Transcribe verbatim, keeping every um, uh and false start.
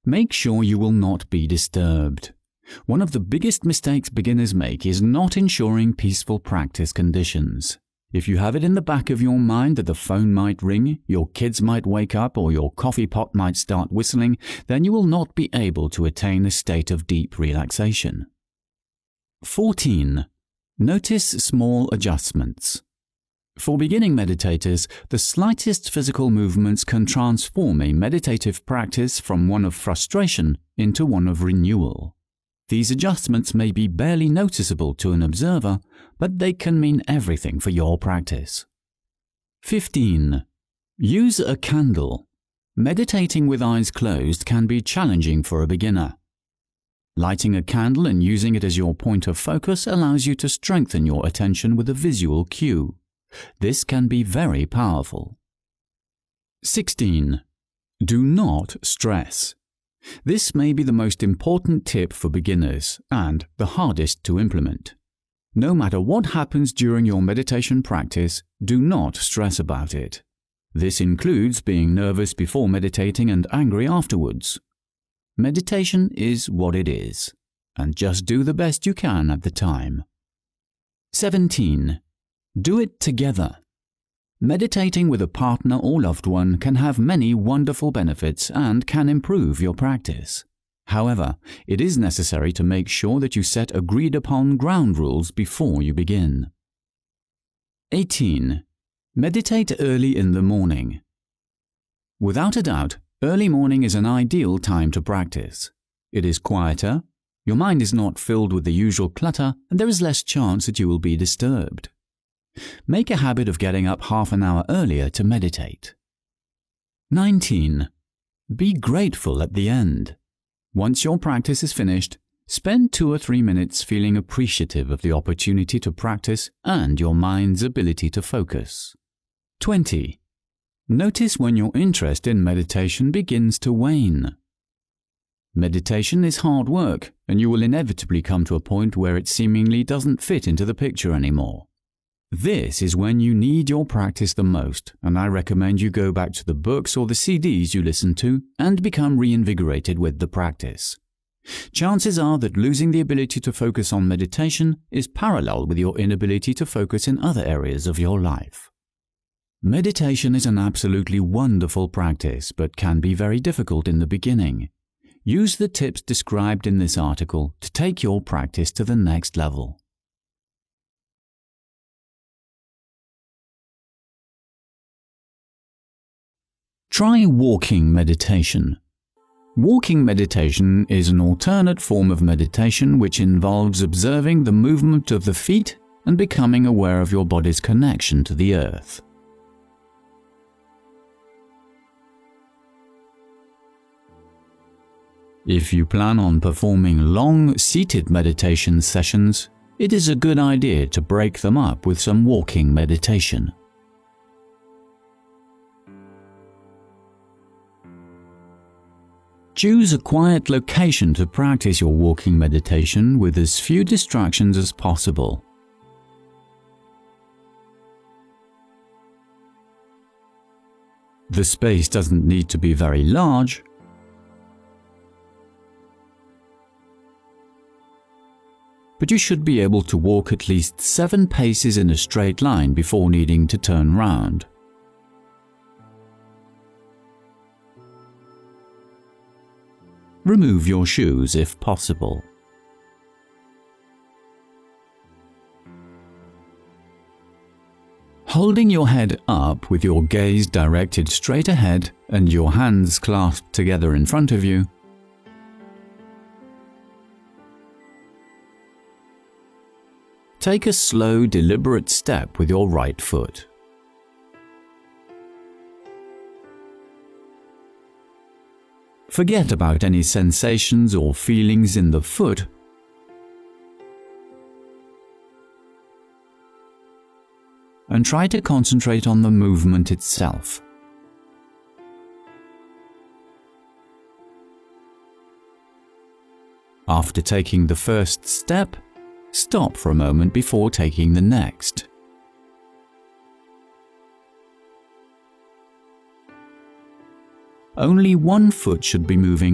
Make sure you will not be disturbed. One of the biggest mistakes beginners make is not ensuring peaceful practice conditions. If you have it in the back of your mind that the phone might ring, your kids might wake up, or your coffee pot might start whistling, then you will not be able to attain a state of deep relaxation. fourteen. Notice small adjustments. For beginning meditators, the slightest physical movements can transform a meditative practice from one of frustration into one of renewal. These adjustments may be barely noticeable to an observer, but they can mean everything for your practice. fifteen. Use a candle. Meditating with eyes closed can be challenging for a beginner. Lighting a candle and using it as your point of focus allows you to strengthen your attention with a visual cue. This can be very powerful. sixteen. Do not stress. This may be the most important tip for beginners and the hardest to implement. No matter what happens during your meditation practice, do not stress about it. This includes being nervous before meditating and angry afterwards. Meditation is what it is, and just do the best you can at the time. seventeen. Do it together. Meditating with a partner or loved one can have many wonderful benefits and can improve your practice. However, it is necessary to make sure that you set agreed-upon ground rules before you begin. eighteen. Meditate early in the morning. Without a doubt, early morning is an ideal time to practice. It is quieter, your mind is not filled with the usual clutter, and there is less chance that you will be disturbed. Make a habit of getting up half an hour earlier to meditate. nineteen. Be grateful at the end. Once your practice is finished, spend two or three minutes feeling appreciative of the opportunity to practice and your mind's ability to focus. twenty. Notice when your interest in meditation begins to wane. Meditation is hard work, and you will inevitably come to a point where it seemingly doesn't fit into the picture anymore. This is when you need your practice the most, and I recommend you go back to the books or the C Ds you listen to and become reinvigorated with the practice. Chances are that losing the ability to focus on meditation is parallel with your inability to focus in other areas of your life. Meditation is an absolutely wonderful practice, but can be very difficult in the beginning. Use the tips described in this article to take your practice to the next level. Try walking meditation. Walking meditation is an alternate form of meditation which involves observing the movement of the feet and becoming aware of your body's connection to the earth. If you plan on performing long seated meditation sessions, it is a good idea to break them up with some walking meditation. Choose a quiet location to practice your walking meditation with as few distractions as possible. The space doesn't need to be very large, but you should be able to walk at least seven paces in a straight line before needing to turn round. Remove your shoes if possible. Holding your head up with your gaze directed straight ahead and your hands clasped together in front of you, take a slow, deliberate step with your right foot. Forget about any sensations or feelings in the foot and try to concentrate on the movement itself. After taking the first step, stop for a moment before taking the next. Only one foot should be moving